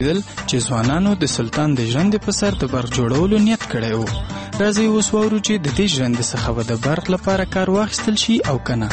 ورسېدل چې ځوانانو د سلطان د ژرندې په سر د برق جوړولو نیت کړی و. راځئ اوس واورو چې د دې ژرندې څخه به د برق لپاره کار واخیستل شي او که نه.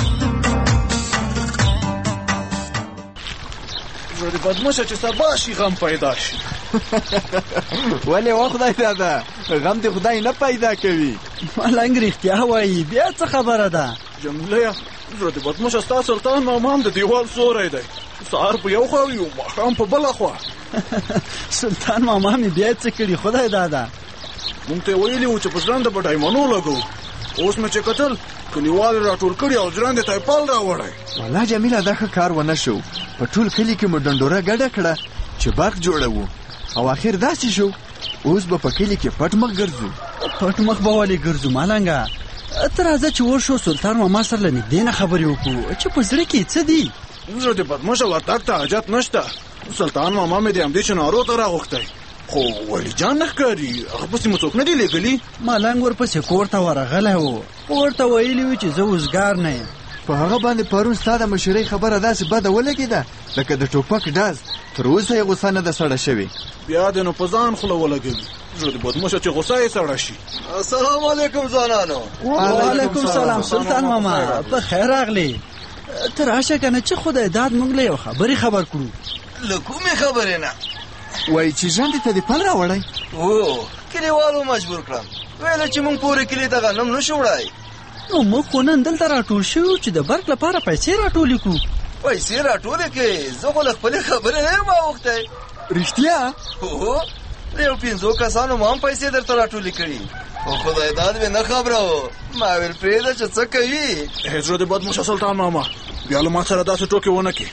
زه د بدمشه چې سبا شي غم پیدا شي. ولې و خدای دادا، غم دې خدای نه پیدا کوي. ملنګ رښتیا وایي، بیا څه خبره ده؟ جمله زه د بدمشه ستا سلطان ماما د دیوال سوری دی، سهار په یو خوا وي او ماښام په بله خوا. سلطان ماما مې بیا څه کړي خدای دادا؟ مونږ ته یې ویلي وو چې په ژرنده به ډایمنو لګوو، اوس مې چې کتل کلیوال راټول کړي او ژرندې ته یې پل راوړی. والله جمیله دا ښه کار ونه شو. په ټول کلي کې مو ډنډوره ګډه کړه چې برق جوړوو او اخر داسې شو اوس به په کلي کې پټ مخ ګرځو. پټ مخ به ولې ګرځو ملنګه؟ ته راځه چې ورشو سلطان ماما سره له نږدې نه خبرې وکړو چې په زړه کې څه دي. زه د بدمشه ورتګ ته حاجت نشته. سلطان ماما مې د همدې چنارو ته راغوښتی، خو ولی جان نه ښکاري. هغه پسې مو څوک نه دي لېږلي؟ ملنګ ورپسې کور ته ورغلی و، ورته ویلي وي چې زه اوزګار نه یم. په هغه باندې پرون ستا د مشرۍ خبره داسې بده ولګېده لکه د ټوپک ډز. تر اوسه یې غوسه نه ده سړه شوې. بیا دې نو په ځان خوله ولګوي. زه د بدمشه چې غوسه یې سړه شي. السلام علیکم ځوانانو. وعلیکم سلام سلطان ماما، په خیر راغلی. ته راشه که نه چې خدای داد موږ له یو خبرې خبر کړو. له کومې خبرې نه؟ وایي چې ژرندې ته دې پل راوړی؟ هو، کلیوالو مجبور کړم، ویله چې موږ پورې کلي ته غنم نه شو وړی. نو موږ خو نن دلته راټول شو چې د برق لپاره پیسې راټولې کړو. پیسې راټولې کړې؟ زه خو له خپلې خبرې نه یم اوښتی. رښتیا؟ هو، د یو 5 کسانو ما هم پیسې درته راټولې کړي، خو خدای داد مې نه خبره و. ما ویل پرېږده چې څه کوي. زه د بدمشه سلطان ماما، بیا له ما سره داسې ټوکې ونه کړي.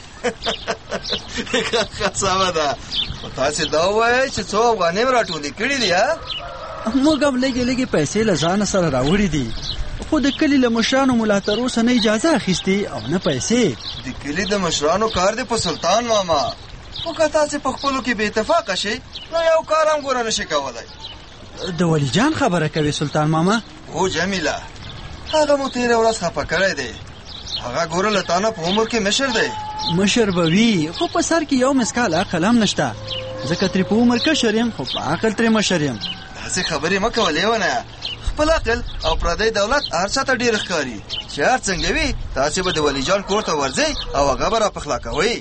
ښه سمه ده، خو تاسې دا ووایئ چې څو افغانۍ مې راټولې کړي دي. موږ هم لږې لږې پیسې له ځانه سره راوړي دي، خو د کلي له مشرانو مو لا تر اوسه نه اجازه اخیستې او نه پیسې. د کلي د مشرانو کار دی په سلطان ماما، خو که تاسې په خپلو کې بې اتفاقه شئ نو یو کار هم ګوره نشئ کولی. د ولی جان خبره کوي سلطان ماما؟ هو جمیله، هغه مو تېره ورځ خفه کړی دی. هغه ګوره له تا نه په عمر کې مشر دی. مشر به وي، خو په سر کې یو مسکال عقل هم نشته. ځکه ترې په عمر کشر یم، خو په عقل ترې مشر یم. داسې خبرې مه کوه لیونه. خپل عقل او پردی دولت هر چا ته ډېر ښکاري. چې هر څنګه وي تاسې به د ولی جان کور ته ورځئ او هغه به را پخلا کوئ.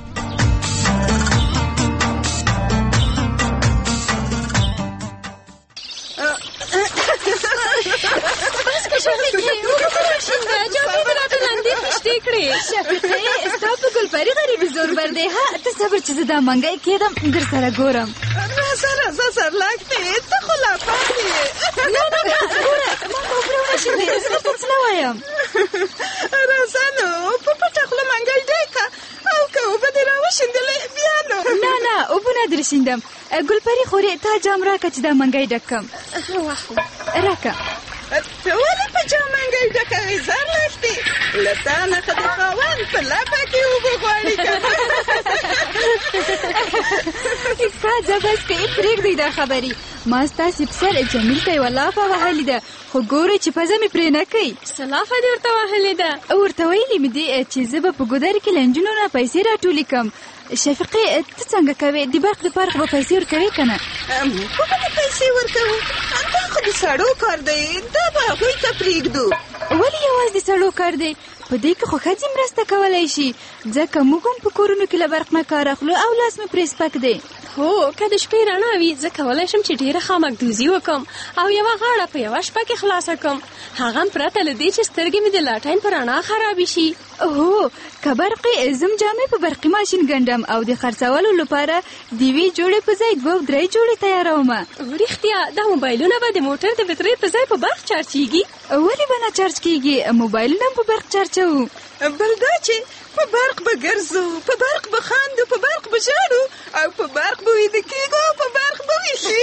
ستا په ګلپري غریبي زور بر دی. ها ته صبر چې زه دا منګی کېدم در سره ګورم. راځه سرلاک دی، ته خو لا پاتې یې. نه ګوره ما په اوبره ونشیندې، زه درته څه نه وایم. راځه نو په پټه خوله منګی دی که او که اوبه دې راوشیندلې بیا نو. نه اوبه نه در شیندم. ګلپري خورې تا جام راکه چې دا منګی ډک کړم. راکه. ته ولې په جام منګی ډکوې زرلاک دی؟ له تا نه ښه د خاوند په لپه کې اوبه غواړي که. ښه ځه بس کوې، پرېږدئ دا خبرې. ما ستاسې په سر جمیل ته یوه لافه وهلې ده، خو ګورئ چې پزه مې پرې نه کوي. څه لافه دې ورته وهلې ده؟ ورته ویلې مې دي چې زه به په ګودر کې له نجونو نه پیسې راټولې کړم. شفیقې ته څنګه کوې؟ د برق دپاره خو به پیسې ورکوې که نه؟ خو به دې پیسې ورکوو، دا خو د سړو کار دی، دا به هغوی ته پرېږدو. ولې یوازې د سړو کار دی؟ په دې کې خو ښځې مرسته کولی شي، ځکه موږ هم په کورونو کې له برق نه کار اخلو او لاس مې پرې سپک دی. هو، که د شپې رڼا وي زه کولی شم چې ډېره خامکدوزي وکړم او یوه غاړه په یوه شپه کې خلاصه کړم، هغه هم پرته له دې چې سترګې مې د لاټین په رڼا خرابې شي. هو، که برقې زم جامې په برقي ماشین ګنډم او د خرڅولو لپاره د یوې جوړې په ځای 2 او 3 جوړې تیاروم. رښتیا دا موبایلونه به د موټر د بطرۍ په ځای په برق چارجېږي؟ ولې به نه چارج کېږي؟ موبایلونه هم په برق چارجوو. بل دا چې په برق به ګرځو، په برق به خاندو، په برق به ژاړو او په برق به ویده کېږو او په برق به ویښي.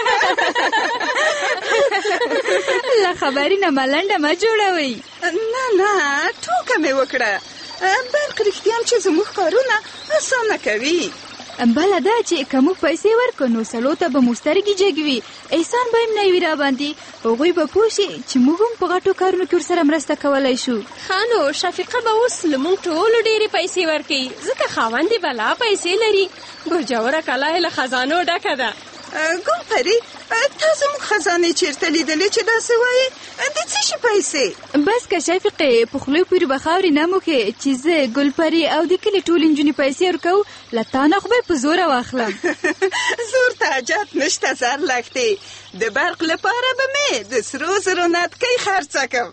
له خبرې نه ملنډه مه جوړوئ. نه ټوکه مې وکړه. برق رښتیا هم چې زموږ کارونه اسانه کوي. بله دا چې که موږ پیسې ورکړو نو سړو ته به مو سترګې جګوي، احسان به هم نه وي راباندې. هغوی به پوه شي چې موږ هم په غټو کارونو کې ورسره مرسته کولی شو. ښه نو شفیقه به اوس له موږ ټولو ډېرې پیسې ورکوي، ځکه خاوند یې بلا پیسې لري. ګرجوره کلا یې له خزانو ډکه ده. ګل پري تاسو موږ خزانې چیرته لیدلې چې داسې وایي؟ د څه شي پیسې؟ بس که شفیقې په خولې پورې به خاورې نه موښې چې زه ګل پري او د کلي ټولې نجونې پیسې ورکوو، له تا نه خو به یې په زوره واخلم. زور ته حاجت نشته زر لښتې. د برق لپاره به مې د سرو زرو نتکۍ خرڅه کړم.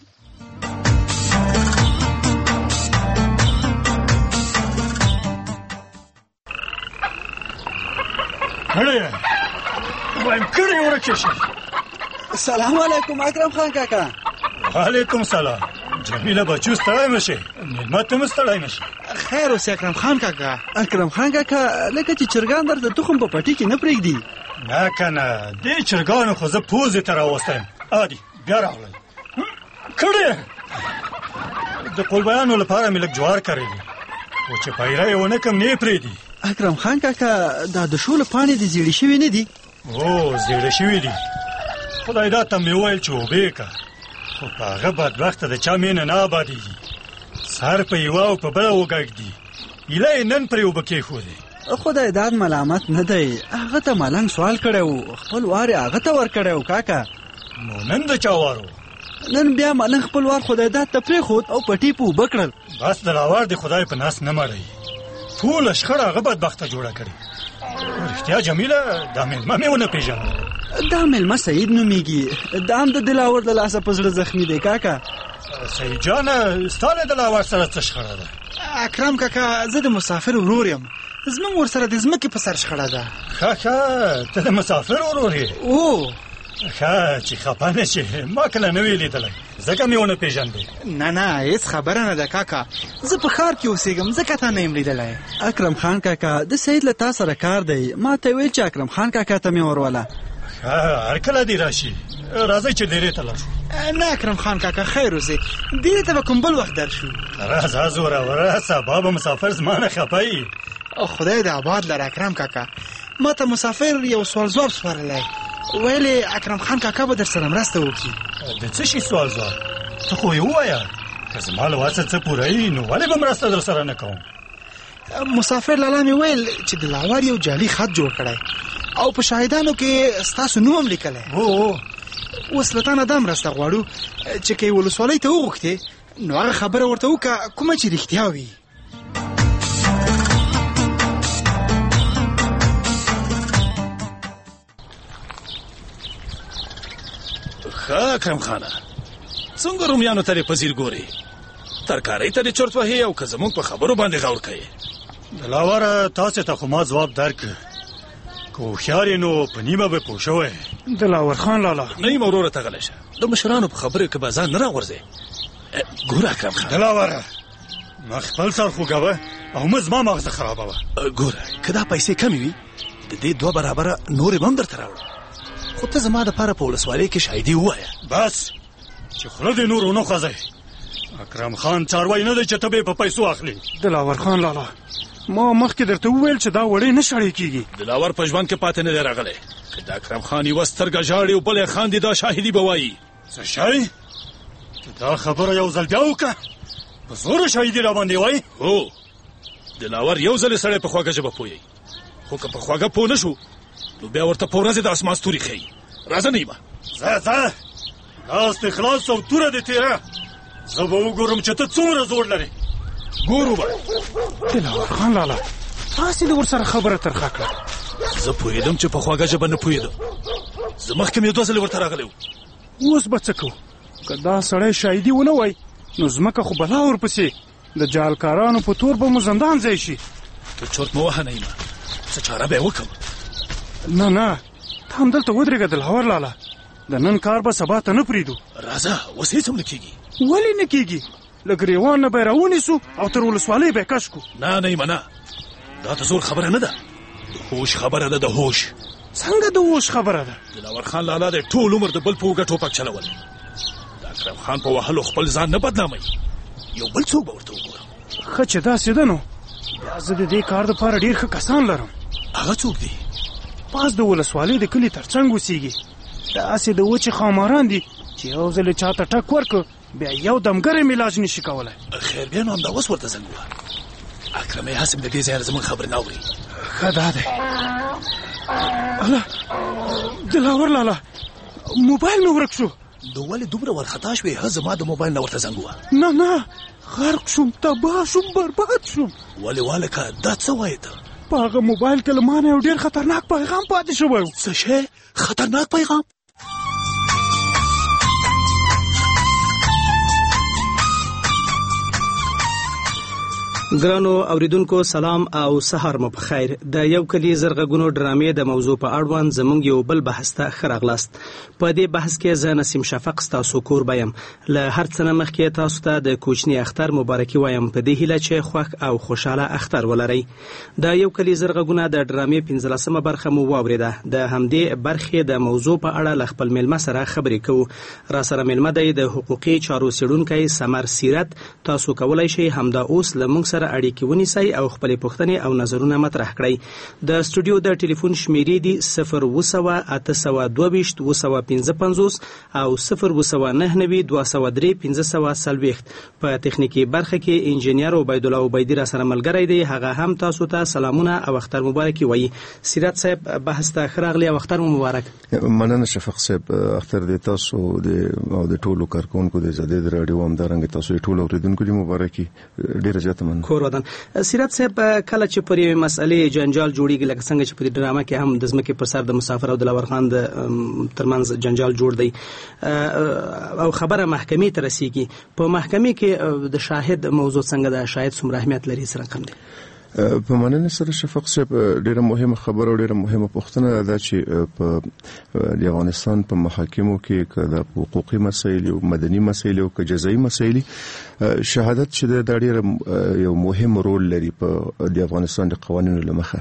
سلام علیکم اکرم خان کاکا. وعلیکم سلام. جمیله بچو ستړی مشي، مېلمه ته هم ستړی مشي. خیر اوسې اکرم خان کاکا. اکرم خان کاکا لکه چې چرګان در د تخم په پټي کې نه پرېږدي. نه کنه دې چرګانو خو زه پوزې ته راوستیم. عادي بیا راغلی کړی د قلبیانو لپاره مې لږ جوار کړی دي، خو چې پیره یې ونه کم نه یې پرېږدي. اکرم خان کاکا دا د شولو پاڼې دې زیړې شوي نه دي؟ او زیړې شوي دي. خدای دا ته مې وویل چې اوبه که، خو په هغه بدبخته د چا مینه نه آبادېږي. سر په یوه او په بله وګږدي، ایله یې نن پرې اوبه کېښودې. خدای داد ملامت نه دی، هغه ته ملنګ سوال کړی و، خپل وار یې هغه ته ورکړی و کاکا. نو نن د چا وار و؟ نن بیا ملنګ خپل وار خدای داد ته پرېښود او پټي په اوبه کړل. بس د لاوار د خدای په ناس نه مړی، ټوله شخړه هغه بدبخته جوړه کړې. رښتیا جمیله دا مېلمه مې ونه پېژنده. دا مېلمه سعید نومیږي، دا هم د دلاور د لاسه په زړه زخمي دی کاکا. سعید جانه ستا له دلاور سره څه شخړه ده؟ اکرم کاکا زه د مسافر ورور یم، زموږ ورسره د ځمکې په سر شخړه ده. ښه ته د مسافر ورور یې؟ او ښه چې خفه نه شې، ما کله نه وی لیدلی ځکه مې ونه پېژندې. نه هېڅ خبره نه ده کاکا، زه په ښار کې اوسېږم ځکه تا نه یم لیدلی. اکرم خان کاکا د سعید له تا سره کار دی، ما ته ویل چې اکرم خان کاکا ته مې وروله. هر کله دې راشي، راځئ چې ډېرې ته لاړ شو. نه اکرم خان کاکا خیر اوسې، ډېرې ته به کوم بل وخت در شو. راځه زوروره، سبا به مسافر زما نه خفه خدای دې آباد لره اکرم کاکا. ما ته مسافر یو سوال ځواب سپارلی، ویلې اکرم خان کاکا به در سره مرسته وکړي. د څه شي سوال ځواب؟ ته خو یې ووایه، که زما له وسه څه پوره وي نو ولې به مرسته در سره نه کوم؟ مسافر لالا مې ویل چې د لاور یو جعلي خط جوړ کړی او په شاهدانو کې ستاسو نوم هم لیکلی. اوس له تا نه دا مرسته غواړو چې که یې ولسوالۍ ته وغوښتې نو هغه خبره ورته وکړه کومه چې رښتیا وي. اکرم خانه څنګه رومیانو ته په ځیر ګوري؟ ترکارۍ ته دې چرت وهي او که زموږ په خبرو باندې غور کوي؟ دلاوره تاسې ته خو ما ځواب درکړ، که هوښیار یې نو په نیمه به پوه شوی. دلاور خان لالا نه یم وروره ته غلی شه، د مشرانو په خبرو کې به ځان نه راغورځې. ګوره اکرم خان دلاوره ما خپل سر خوږوه او مه زما مغزه خرابوه. ګوره که دا پیسې کمې وي د دې 2 برابره نورې به هم درته راوړم، خو ته زما دپاره په ولسوالۍ کې شاهدي ووایه. بس چې خوله دې نور ونه خوځئ. اکرم خان څاروی نه دی چې ته به یې په پیسو اخلي. دلاور خان لالا ما مخکې درته وویل چې دا وړې نه شړې کېږي. دلاور په ژوند کې پاتې نه دی راغلی، که د اکرم خان یوه سترګه ژاړي او بل یې خاندي دا شاهدي به وایي. څه شی؟ دا خبره یو ځل بیا وکړه، په زوره شاهدي را باندې وایي؟ هو دلاور یو ځل سړی په خوږه ژبه پوهیږي، خو که په خوږه پوه نه شو نو بیا ورته په ورځې د اسمان ستوري ښیي. راځه نیمه ځه لاس دې خلاص او توره دې تېره، زه به وګورم چې ته څومره زور لرې. ګورو به. دلاور خان لالا تاسې د ورسره خبره ترخه کړه. زه پوهېدم چې په خوږه ژبه نه پوهېدم، زه مخکې مې 2 ځلې ورته راغلی و. اوس به څه کوو؟ که دا سړی شاهدي ونه وای نو ځمکه خو بلا ورپسې د جالکارانو په تور به مو زندان ځای شي. ته چرت مه وهه نیمه، څه چاره به یې وکړم. نه ته همدلته ودرېږه دلاور لالا، د نن کار به سبا ته نه پرېږدو. راځه اوس هېڅ هم نه کېږي. ولې نه کېږي؟ له ګریوان نه به یې راونیسو او تر ولسوالۍ به یې کش کړو. نه نیمه نه، دا د زور خبره نه ده، د هوش خبره ده. د هوش څنګه د هوش خبره ده؟ دلاور خان لالا د ټول عمر د بل په اوږه ټوپک چلول، د اکرم خان په وهلو خپل ځان نه بدناموي. یو بل څوک به ورته وګورم. ښه چې داسې ده نو بیا زه د دې کار دپاره ډېر ښه کسان لرم. هغه څوک دی؟ پاس د ولسوالۍ د کلي ترڅنګ اوسېږي. داسې د وچې خاماران دي چې یو ځل چاته ټک ورکړو بیا یو دم ګرم علاج نشي کولی. خیر بیا نو همدا اوس ورته زنګ ووهه. اکرمې هسې د دې ځایه زموږ خبرې نه اوري. ښه دا دی. الله دلاور لالا موبایل مې ورک شو. نو ولې دومره ورخطا شوې؟ ښه زما د موبایل نه ورته زنګ ووهه. نه غرق شوم، تباه شوم، برباد شوم. ولې والکه دا څه وایې ته؟ په هغه موبایل کې له ما نه یو ډېر خطرناک پیغام پاتې شوی و. څه شی؟ خطرناک پیغام؟ ګرانو اوریدونکو سلام او سهار مو په خیر. د یو کلی زرغونو ډرامې د موضوع په اړوند زموږ یو بل بحث ته ښه راغلاست. په دې بحث کې زه نسیم شفق ستاسو کوربه یم. له هر څه نه مخکې تاسو ته د کوچني اختر مبارکي وایم په دې هیله چې خوښ او خوشحاله اختر ولرئ. د یو کلی زرغونه د ډرامې 15مه برخه مو واوریده. د همدې برخې د موضوع په اړه له خپل مېلمه سره خبرې کوو. را سره مېلمه دی د حقوقي چارو څېړونکی سمر سیرت. تاسو کولی شئ همدا اوس له موږ سره اړیکې ونیسئ او خپلې پوښتنې او نظرونه مطرح کړئ. د سټوډیو د ټلیفون شمیرې دي 0808255 او 02992031540. په تخنیکی برخه کې انجینیر عبید الله عبیدی را سره ملګری دی. هغه هم تاسو ته سلامونه او اختر مبارک وایي. سیرت صاحب بحث ته ښه راغلی او اختر مبارک. مننه شفق صاحب. اختر دې تاسو د ټولو کارکونکو د زده راډیو همدارنګه تاسو ټول اوریدونکو دې مبارکي. ډیره زیاته مننه. ودان. سیرت صاحب کله چې پر یوې مسئلې جنجال جوړیږي لکه څنګه چې په دې ډرامه کې هم د ځمکې پر سر د مسافر او دلاور خان د ترمنځ جنجال جوړ دی او خبره محکمې ته رسیږي، په محکمې کې د شاهد موضوع څنګه ده؟ شاهد څومره اهمیت لري؟ سره کم دی؟ په مننه سره شفق صاحب ډیره مهمه خبره او ډیره مهمه پوښتنه ده چې په د افغانستان په محاکمو کې د حقوقي مسایل او مدني مسایل او جزایي مسایل شهادت چې د ډیره یو مهم رول لري په د افغانستان د قوانینو لمخه.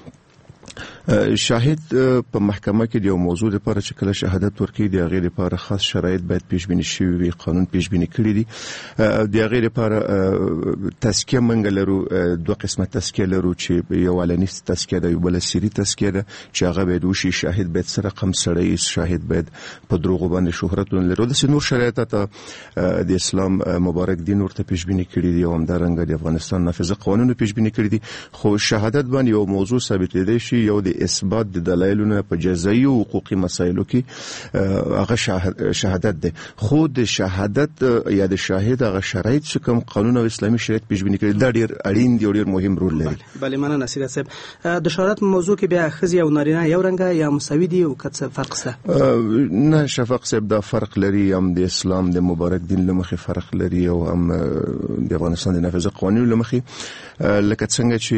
شاهد په محکمه کې د یو موضوع لپاره چې کله شهادت ورکړي د هغې لپاره خاص شرایط باید پیش بینی شوي وي. قانون پیش بینی کړی دي. د هغې لپاره تزکیه موږ لرو. دوه قسمه تزکیه لرو چې یو علني تزکیه ده، یو بله سري تزکیه ده چې هغه باید وشي. شاهد باید څه رقم سړی، شاهد باید په دروغو باندې شهرت ونه لري. داسې نور شرایط ته د اسلام مبارک دین ورته پیش بینی کړي دي او همدارنګه د افغانستان نافذه قوانینو پیش بینی کړي دي. خو شهادت باندې یو موضوع ثابتېدای شي، یو د اثبات د دلایلونو په جزایي او حقوقي مسایلو کې هغه شهادت ده. خو د شهادت یا د شاهد هغه شرایط چې کوم قانون او اسلامي شریعت پیش بینی کړي دا ډیر اړین دي او ډیر مهم رول لري. بله مننه سیرت صاحب. د شهادت موضوع کې بیا ښځې او نارینه یو رنګه یا مساوي دي او څه فرق شته؟ نه شفق صاحب دا فرق لري. هم د اسلام د مبارک دین لمخې فرق لري او هم د افغانستان د نافذه قوانینو لمخې. لکه څنګه چې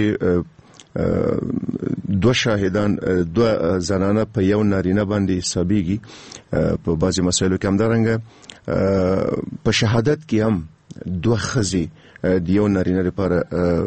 دو شاهدان دو زنانه په یو نارینه باندې حسابيږي په بعضي مسایلو کې. همدارنګه په شهادت کې هم دو ښځې د یو نارینه لپاره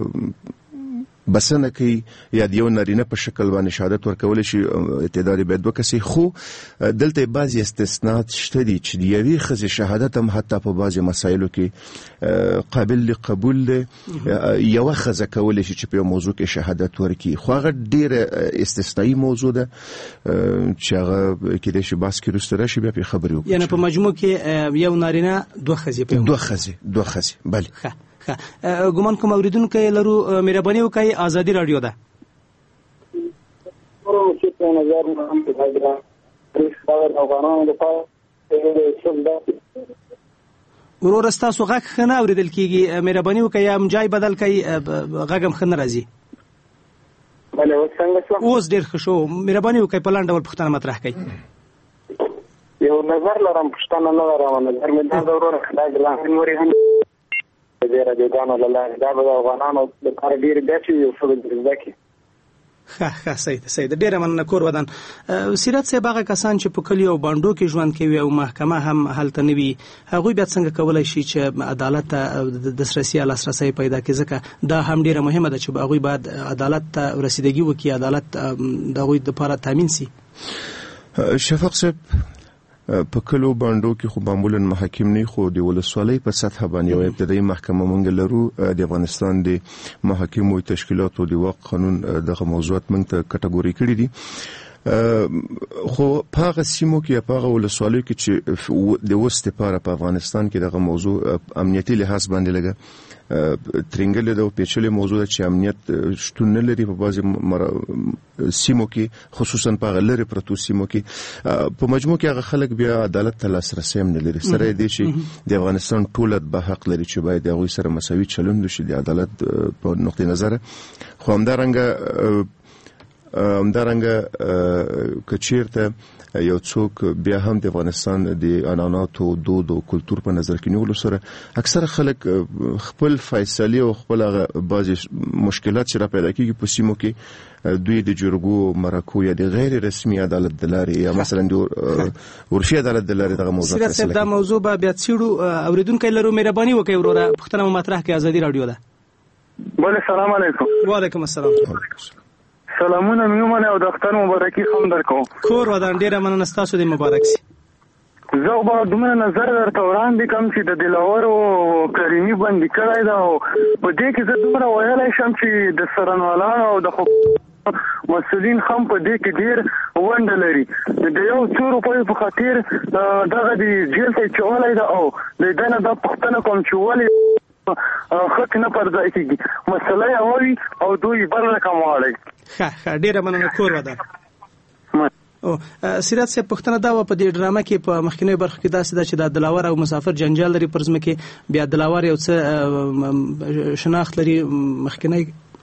بسنه کوي یا د یو نارینه په شکل باندې شهادت ورکول شي. اعتدال باید وکړي. خو دلته بعضي استثناءات شته دي چې د یوې ښځې شهادت هم حتی په بعضي مسایلو کې قابل قبول دی. یو ښځه کولی شي چې په یو موضوع کې شهادت ورکړي، خو هغه ډیره استثنایی موضوع ده چې هغه کېدای شي بحث کې وروسته راشي بیا پرې خبرې وکړو. یعنې په مجموع کې یو نارینه دوه ښځې بله. ګمان کوم اوریدونکو لرو، مهرباني وکړئ ازادي رادیو ده. ورور ستاسو غږ ښه نه اوریدل کیږي، مهرباني وکړئ یم جای بدل کړئ، غږ هم ښه نه راځي. اوس ډېر ښه شو. مهرباني وکړئ په لنډ ډول پوښتنه مطرح کړئ. یو نظر لرم، پوښتنه نه لرم. نظر مې دا ورور خدای دې لاندې نورې هم د راډیوګانو له لارې دا به د افغانانو لپاره ډېرې ګټې وي او ښه به زده کړي. ښه صحیح ده. ډېره مننه کور ودان. سیرت صاحب هغه کسان چې په کلیو او بانډو کې ژوند کوي او محکمه هم هلته نه وي، هغوی بیا څنګه کولی شي چې عدالت ته دسترسي یا لاسرسی پیدا کړي؟ ځکه دا هم ډېره مهمه ده چې هغوی باید عدالت ته رسیدګي وکړي، عدالت د هغوی لپاره تامین سي. شفق صاحب په کلو باندو کې خو معمولا محاکم نه خو د ولسوالۍ په سطح باندې یو ابتدایي محکمه مونږ لرو د افغانستان د محاکمو تشکیلاتو د واقع قانون دغه موضوعات مونږ ته کټګوري کړی دي خو په هغه سیمو کې په هغه ولسوالیو کې چې د وست لپاره په افغانستان کې دغه موضوع امنیتي لحاظ باندې لګه ترنګل د پیچلې موضوع چې امنیت شتون نه لري په بعضي سیمو کې خصوصا په غلره پروتو سیمو کې په مجموع کې هغه خلک بیا عدالت ته لاسرسي هم نه لري سره دې چې د افغانستان ټولت به حق لري چې باید هغه سره مساوي چلند وشي د عدالت په نقطه نظر خو همدارنګه کچیرته یو څوک بیا هم د افغانستان د عنعناتو دود او کلچر په نظر کې نیولو سره اکثر خلک خپل فیصله او خپل بعضی مشکلات چې را پیدا کیږي په سیمو کې دوی د جرګو مرکو یا د غیر رسمي عدالت دلاري یا مثلا د ورشي عدالت دلاري دغه موضوع سره دا موضوع به بیا څیړو اوریدونکو لرو مهرباني وکړئ وروره پښتنه مطرح کې ازادي رادیو ده بله سلام علیکم وعلیکم السلام سلامونه میومنه او د اختر مبارکي هم درکوم کور ودان ډیره مننه ستاسو د مبارک سي زه به دومره نظر درته وړاندې کوم چې د دلاور او کریمي بندي کړی ده او په دې کې زه دومره ویلی شم چې د څارنوالانو او د مسؤلین هم په دې کې ډېر ونډه لري د یو څو روپیو په خاطر دغه د جیل ته اچولی ده او د ده نه دا پوښتنه کوم چې ولې خط نه پر ځای کېږي مسله یې وایي او دوی بل رقم واړی ښه ډیره مننه کور ودان او سیرت صاحب پښتنه دا په دې ډرامه کې په مخکینی برخه کې داسې ده چې د دلاور او مسافر جنجال لري پر ځمکه بیا دلاور یو څه شناخت لري مخکینی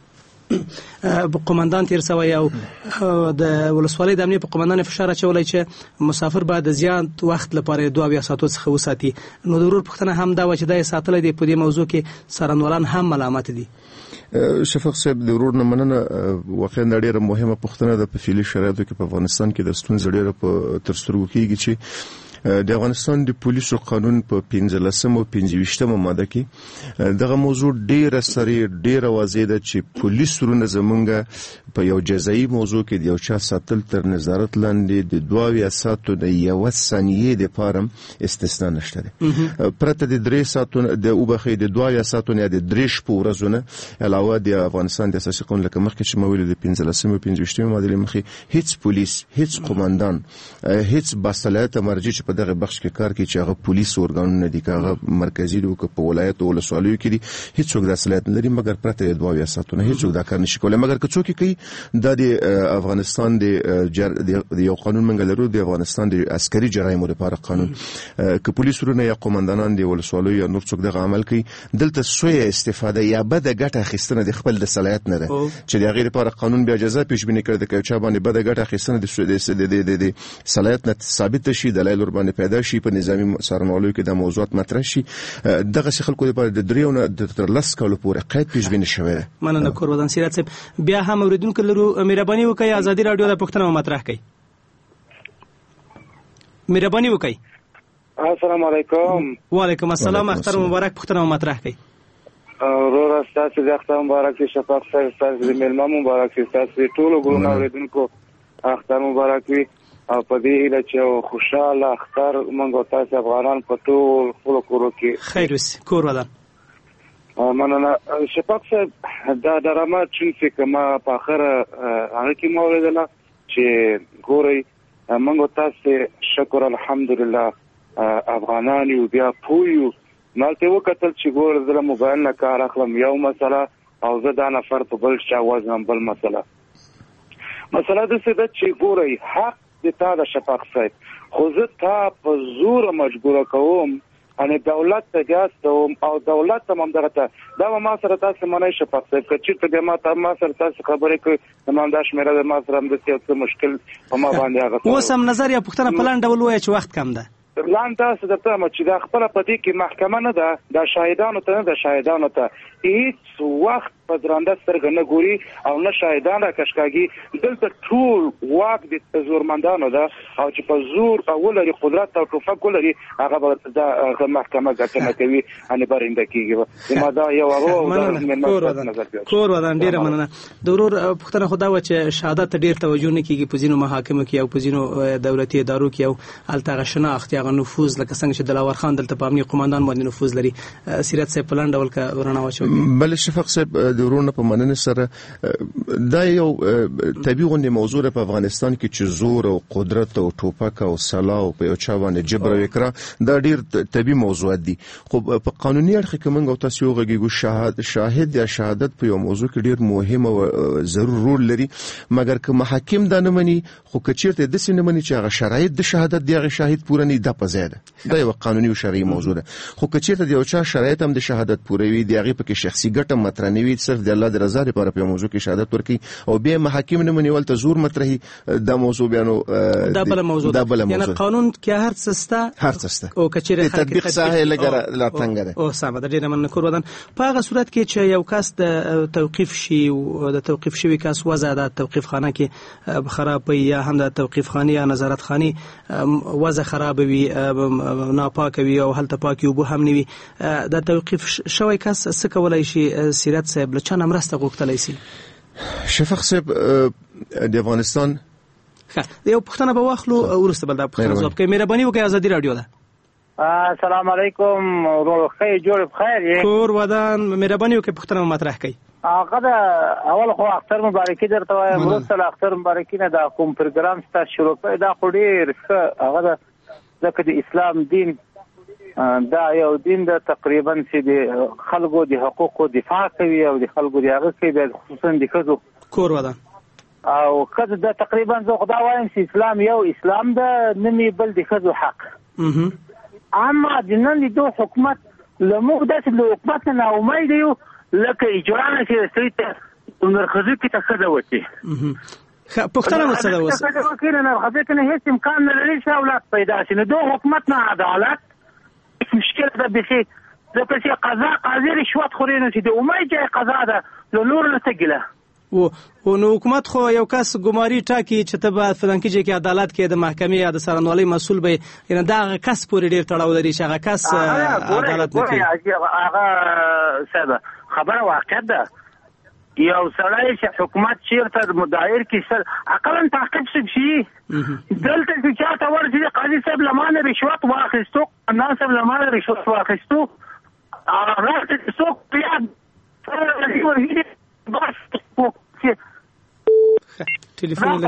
قومندان تیر سوی او د ولسوالۍ د امنیت په قومندان فشار اچولی چې مسافر باید د زیات وخت لپاره 2 ساعتو څخه وساتي نو د ورور پښتنه هم دا و چې دا یې ساتلی دی په دې موضوع کې څارنوالان هم ملامت دي شفق صاحب د ورور نه مننه واقعا ډېره مهمه پوښتنه ده په فعلي شرایطو کې په افغانستان کې د ستونزې ډېره په تر سترګو کېږي چې د افغانستان د پولیسو قانون په 15 او 25 ماده کې دغه موضوع ډیره سری ډیره واضح ده چې پولیس ورونه زمونږ په یو جزایي موضوع کې د یو چا ساتل تر نظارت لاندې د 2 ساعتو د 1 ثانیې د پاره استثنا نشته ده پرته د 3 ساعتو د وبخې د 2 ساعتو نه د 3 شپو ورځونه علاوه د افغانستان د اساسي قانون لکه مخکې چې مویل د 15 او 25 ماده مخې هیڅ پولیس هیڅ قومندان هیڅ باصلاحیت مرجع دغه بخش کې کار کوي چې هغه پولیس ارګانونه دي هغه مرکزی دي او په ولایت او ولسوالیو کې دي هیڅ د صلاحیت نه لري مګر پرته د 2 ساعتونه هیڅ دا کار نشي کولای مګر که څوک کوي د افغانستان د یو قانون منګ لرو د افغانستان د عسکري جرایمو لپاره قانون که پولیس ورونه یا قومندانان دی ولسوالیو یا نور څوک دغه عمل کوي دلته سوی استفاده یا بد ګټه اخیستنه د خپل د صلاحیت نه ده چې د غیر لپاره قانون بیا جزا پیش بینی کړی د چا باندې بد ګټه اخیستنه د صلاحیت نه ثابت شي دلایل ور باندې پیدا شي په نظامی څارنوالۍ کې د موضوعات مطرح شي دغه خلکو لپاره د 3 نه تر 10 کال پورې قید پیش بینی شوی ده مننه کور ودان سیرت صاحب بیا هم اوریدونکو لرو مهرباني وکړئ ازادي رادیو د پښتنو مطرح کړئ مهرباني وکړئ السلام علیکم وعلیکم السلام اختر مبارک پښتنو مطرح کړئ ورور تاسو د اختر مبارک شفاف صاحب تاسو د میلمه مبارک تاسو ټول ګورنه اوریدونکو اختر مبارک وي او په دې هیله چې خوشاله اختر موږ تاسو افغانان په ټول خپل کورو کې خیر وس کور ودان مننه شفاق صاحب دا ډرامه چې کما په اخر هغه کې مو ویل چې ګوري موږ تاسو شکر الحمدلله افغانان یو بیا پویو مالته وکتل چې ګور زله موبایل نه کار اخلم یو مسله او زه دا نفر په بل چا وزم بل مسله د څه د چې ګوري حق د تا د شفاق صاحب خو زه تا په زور مجبور کوم ان دولت ته ګاستوم او دولت ته ممدرته دا ما سره تاسو منای شفاق صاحب چې ته ما سره تاسو خبرې کوي نماینده شمیره د ما سره هم د څه مشکل په ما باندې هغه اوس هم نظر یا پښتنه پلان ډول وای چې وخت کم ده پلان تاسو د ته چې دا خپل پدې کې محکمه نه ده د شاهدانو ته نه د شاهدانو ته هیڅ وخت په درانده سترګه نه ګوري او نه شاهدان راکشکاږي. دلته ټول واک د زورمندانو ده او چې په زور او ولري قدرت او ټوپک ولري هغه به د محکمه ګټنه کوي ان برنده کیږي. ما دا یو کور ودان ډیره مننه. د ورور پښتنه خدا و چې شهادت ډیر توجه نه کیږي په ځینو محاکمو کې او په ځینو دولتي ادارو کې او الته شناخت یا نفوذ لکه څنګه چې دلاور خان دلته په امنیه قوماندان باندې نفوذ لري. سیرت صاحب په لاندې ډول کا ورانه واچو. بل شفق صاحب د ورور په مننه سره دا یو طبيعي موضوع په افغانستان کې چې زور او قدرت او ټوپک او سلا او په چا باندې جبر وکړه دا ډیر طبيعي موضوعات دي. خو په قانوني اړخ کې موږ تاسو غوږیږو شاهد یا شهادت په یو موضوع کې ډیر مهم او ضرور رول لري مګر که محاکم دا نه مني خو کچیرته د سینې مني چې هغه شرایط د شهادت دی هغه شاهد پوره نه د پزیاده دا یو قانوني او شرعي موضوع ده. خو کچیرته د یو چا شرایط هم د شهادت پوره وي دی هغه په شخصي ګټه مطرح نه وي صرف د الله د رضا لپاره په موضوع کې شهادت ورکي او بیا محاکم نه مني ولته زور مطرحي دا موضوع بیانو دا بل موضوع یعنی قانون کې هر څه ستا او کچیرته تطبیق ساحه لګره لا څنګه ده او سم د ډیره من کور ودان په هغه صورت کې چې یو کس د توقيف شي او د توقيف شوی کس وضع د توقيف خانه کې خراب یا هم د توقيف خانه یا نظارت خانه وضع خراب وي ناپاک وي او هلته پاکي وبو هم نیوي د توقيف شوی کس څه کولای شي سیرت صاحب لچا نمرسته غوښتلای شي. شفق صاحب د افغانستان یو پښتنه به واخلو ورسته بل د پښتنه ځواب کوي. مهرباني وکړئ ازادي رادیو ده. السلام علیکم خیر جوړ بخیر کور ودان مهرباني وکړئ پښتنه مطرح کړئ. هغه د اول خو اختر مبارکي درته وایم ورسته اختر مبارکي نه دا کوم پروګرام ستاسو شروع کړی دا خو ډیر ښه هغه د اسلام دین دا یو دین د تقریبا چې د خلکو د حقوقو دفاع کوي او د خلکو د هغه کوي خصوصا د ښځو کور ودان او ښځو د تقریبا زه خدا وایم چې اسلام یو اسلام د نمی بل د ښځو حق اما د نن د حکومت لموږ داسې د حکومت نه امید یو لکه اجرا نه چې ستې نرخصي کې تخده وتی پښتنه مسله وس کله نرخصي کې هیڅ امکان نه لري چې اولاد پیدا شي نو د حکومت نه عدالت مشکل ده به ځکه چې قضا قاضي رشوت خوري نو چې د امید چې قضا ده له نور نه تګله و نو حکومت خو یو کس ګماري ټاکي چې ته به فلان کې چې عدالت کې د محکمې یا د څارنوالۍ مسؤل به یعنی دا کس پورې ډیر تړاو لري چې هغه کس عدالت نه کوي. هغه سبب خبره واقع ده یو سړی چې حکومت چیرته مدایر کې سر عقلاً تعقیب شي دلته چې چاته ورسي قاضي صاحب لمانه رشوت واخیستو قاضي صاحب لمانه رشوت واخیستو راځي څوک بیا ټلیفون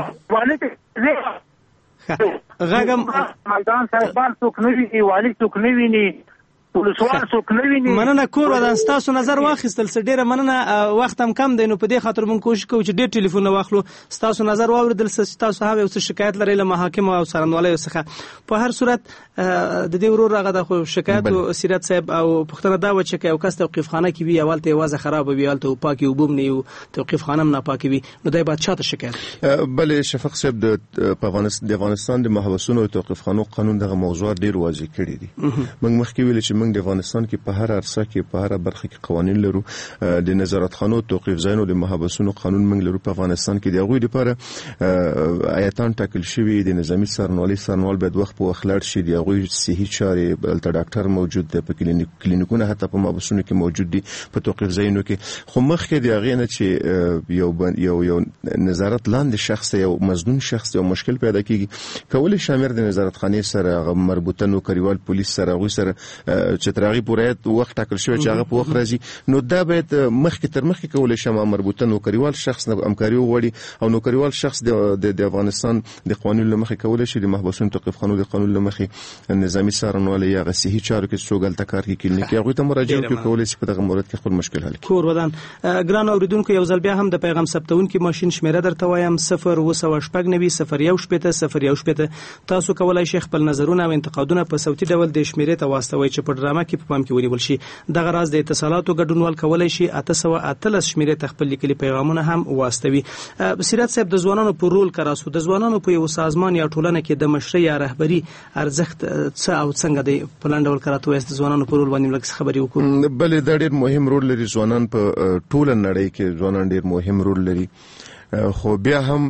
غاګم میدان صاحبان څوک نه ویني والی څوک نه ویني ولسوال څوک نه ویني. مننه کور ودان تاسو نظر واخیستل څه ډیره مننه وخت هم کم دی نو په دې خاطر مونږ کوشش کوو چې ډیر ټلیفون واخلو تاسو نظر واوریدل تاسو هم یو څه شکایت لرئ له محاکم او څارنوالۍ څخه په هر صورت د دې ورور هغه د شکایت او سیرت صاحب او پښتنه دا و چې یو کس توقيف خانه کې وي اول ته وازه خراب وي اول ته پاکي وبوم نه یو توقيف خانه نه پاکي وي نو دای بعد چاته شکایت بل شفق صاحب د افغانستان د محبسونو او توقيف خانو قانون دغه موضوع ډیر واضح کړی دي. موږ مخکې ویل چې موږ د افغانستان کې په هر عرصه کې په هر برخه کې قوانين لرو د نظارت خانو توقيف ځایونو د محبسونو قانون موږ لرو په افغانستان کې د هغوی لپاره آیتان ټاکل شوی د نظامی سرنوال باید وخت په وخت لاړ شي د هغوی صحي چارې بلته ډاکټر موجود دی په کلینیکونه حتی په محبسونو کې موجود دي په توقيف ځایونو کې خو مخکې د هغې نه چې یو نظارت لاندې شخص یو مظنون شخص یو مشکل پیدا کیږي کولای شامل د نظارت خانې سره مربوطه نوکریوال پولیس سره هغوی سره چې تر هغې پورې وخت ټاکل شوی چې هغه په وخت راځي نو دا باید مخکې تر مخکې کولای شي مربوطه نوکریوال شخص نه همکاري وغواړي او نوکریوال شخص د افغانستان د قانون له مخې کولای شي د محبسونو توقيف خانو د قانون له مخې نظامي څارنوالۍ یا صحي چارو کې څوک هلته کار کوي کلینیکي هغوی ته مراجعه وکړي کولای شي په دغه مورد کې خپل مشکل حل کړي. کور ودان ګران اوریدونکو یو ځل بیا هم د پیغام ثبتونکي ماشین شمیره درته وایم 0 تاسو کولای شئ خپل نظرونه او انتقادونه په صوتي ډول د شمیرې ته واستوئ چې په په ډرامه کې په پام کې ونیول شي. دغه راز د اتصالاتو ګډونوال کولای شي 813 شمیرې ته خپل لیکلي پیغامونه هم واستوي. سیرت صاحب، د ځوانانو په رول کراسو د ځوانانو په یو سازمان یا ټولنه کې د مشرۍ یا رهبری ارزښت څه او څنګه دی؟ په لاندې ډول کراته وایي د ځوانانو په رول باندې لږ خبرې وکړو. بلې دا ډېر مهم رول لري. ځوانان په ټوله نړۍ کې ځوانان ډېر مهم رول لري، خو بیا هم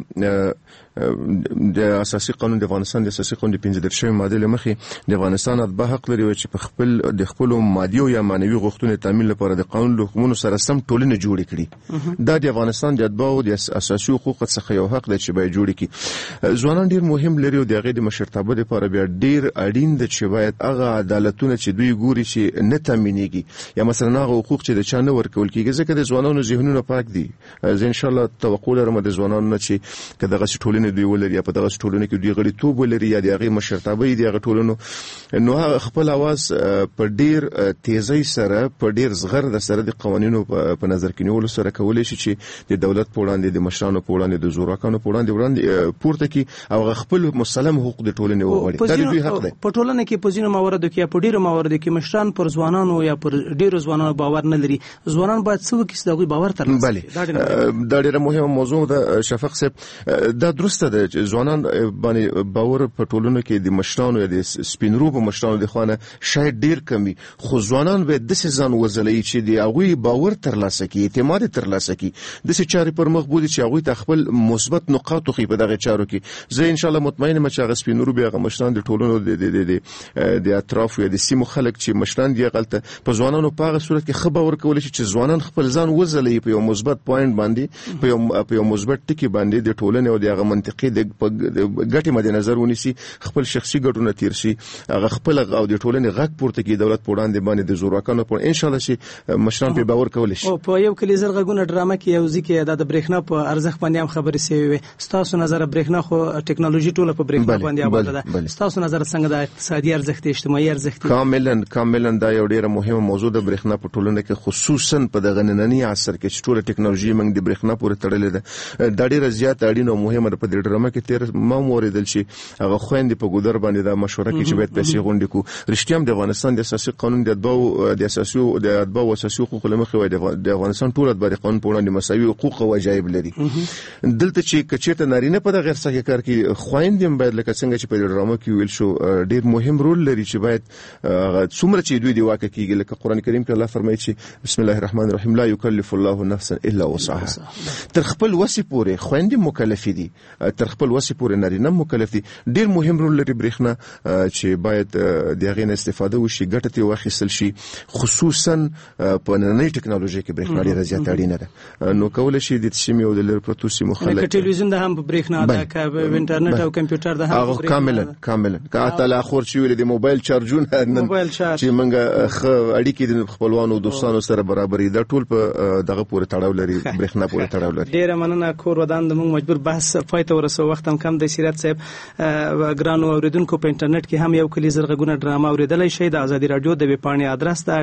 د اساسي قانون د افغانستان د اساسي قانون د 15 ماده لمخې د افغانستان اتباع حق لري چې په خپل مادي او یا معنوي غوښتنو تامین لپاره د قانون له حکمونو سره سم ټولنه جوړ کړي. دا د افغانستان د اتباع او د اساسي حقوقو څخه یو حق دی چې باید جوړ کړي. ځوانان ډیر مهم لري او د هغې د مشرتابه لپاره بیا ډیر اړین دی چې باید هغه عدالتونه چې دوی ګوري چې نه تامینېږي یا مثلا هغه حقوق چې د چا نه ورکول کېږي، ځکه د ځوانانو ذهنونه پاک دي. زه ان شاء الله توقع لرم د ځوانانو نه چې که دغه ټولنه دوی ولري یا په دغه ټولنه کې دوی غړیتوب ولري یا د هغې مشرتابه د هغه ټولنو، نو هغه خپل اواز په ډیر تیزی سره په ډیر زغر د سره د قوانینو په نظر کې نیولو سره کولی شي چې د دولت په وړاندې، د مشرانو په وړاندې، د زورواکانو په وړاندې پورته کړي او خپل مسلم حقوق د ټولنې وغواړي. دا د دوی حق دی. په ټولنه کې په ځینو مواردو کې یا په ډیرو مواردو کې مشران پر ځوانانو یا پر ډیرو ځوانانو باور نه لري. ځوانان باید څه وکړي چې د هغوی باور ترلاسه کړي؟ دا ډیره مهمه موضوع ده شفق صاحب. دا درسته ده چې ځوانان باندې باور په ټولنه کې د مشرانو یا د سپینرو په مشرانو د خوانه شاید ډیر کمی، خو ځوانان به د ځان وزلې چې د هغوی باور ترلاسه کړي، اعتماد ترلاسه کړي، د څه چارې پر مخ بودي چې هغوی ته خپل مثبت نقاط خو په دغه چارو کې. زه ان شاء الله مطمئن یم چې هغه سپینرو به هغه مشران د ټولنو د اطراف یا د سیمو خلک چې مشران دی غلطه په ځوانانو په هغه صورت کې خبر ورکول شي چې ځوانان خپل ځان وزلې په یو مثبت پوینټ باندې، په یو مثبت ټکی باندې د ټولنې او د هغه منطقي د ګټې مد نظر ونیسي، خپل شخصي ګټونه تیر شي، هغه خپل او د ټولنې غږ پورته کړي دولت په وړاندې باندې د زورواکانو په ان شاء الله چې مشران په باور کولی شي. او په یو کلی زرغونه ډرامه کې یو ځکه د برېښنا په ارزښت باندې هم خبرې شوې وي. ستاسو نظر برېښنا خو ټیکنالوژي ټوله په برېښنا باندې آباده ده، ستاسو نظر څنګه د اقتصادي ارزښت، اجتماعي ارزښت؟ کاملا دا یو ډیره مهمه موضوع ده. برېښنا په ټولنه کې خصوصا په دغه نننی عصر کې چې ټوله ټیکنالوژي موږ د برېښنا پورې تړلې ده، دا ډیره زیات اړینه او مهمه ده. په دې ډرامه کې تیر ما موریدل چې هغه خويندې په ګودر باندې دا مشوره کوي چې باید پیسې غونډې کو. رښتیا د افغانستان د اساسي قانون د اتباع او اساسي حقوق لمخې وای د افغانستان ټول اتباع قانون په وړاندې مساوي حقوق او واجب لري. دلته چې کچېرته نارینه په غیر صحیح کار کې خويندې باید لکه څنګه چې په ډرامه کې ویل شو ډیر مهم رول لري چې باید څومره چې دوی دی واقع کیږي. لکه قران کریم کې الله فرمایي چې بسم الله الرحمن الرحیم لا یکلف الله نفسا الا وسعها. تر خپل وسې پورې خويندې مکلف دي، تر خپل وسې پورې نارینه مکلف دي. ډیر مهم رول لري برېښنا چې باید د هغې نه استفاده وشي، ګټه ترې واخیستل شي، خصوصا په نننۍ ټکنالوژي کې برېښنا ډېره زیاته اړینه ده. نو کولی شي د سیمې او د لرې پرتو سیمو خلک که ټلویزیون ده هم په برېښنا ده، که انټرنیټ او کمپیوټر ده هم په برېښنا ده. کاملا که حتی لا خور چې ویل د موبایل چارجونه چې موږ اړیکې د خپلوانو او دوستانو سره برابرې دا ټول په دغه پورې تړاو لري، برېښنا پورې تړاو لري. ډېره مننه کور ودان. د موږ مجبور بحث پای ته ورسو، وخت هم کم دی. سیرت صاحب، ګرانو اوریدونکو په انټرنیټ کې هم یو کلی زرغونه ډرامه اوریدلای شئ. د ازادي رادیو د ویب پاڼې ادرس ده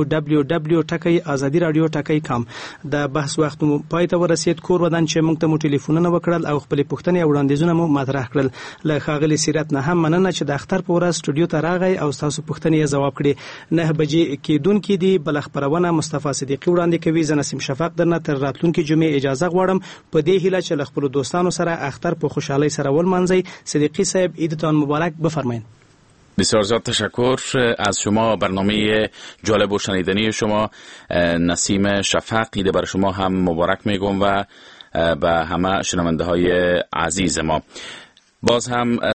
www.azadiradio.com. د بحث وخت مو پای ته ورسید. کور ودان چې موږ ته مو ټلیفونونه وکړل او خپل پوښتنې او وړاندیزونه مو مطرح کړل. له ښاغلي سیرت نه هم مننه چې د اختر په ورځ سټوډیو ته راغی او تاسو پوښتنې یې ځواب کړې. 9 بجې کېدونکې دي. بل خبرونه مصطفی صدیقی وړاندې کوي. زه نسیم شفق درنه تر راتلونکي جمعې اجازه غواړم په دې هیله چې له خپل دوستانو سره اختر په خوشحالۍ سره ولمانځئ. صدیقی صاحب، عیدتان مبارک. بفرمایید. بسیار زیاد تشکر از شما. برنامه جالب و شنیدنی شما. نسیم شفق، عید بر شما هم مبارک میگم و به همه شنونده های عزیز ما. باز هم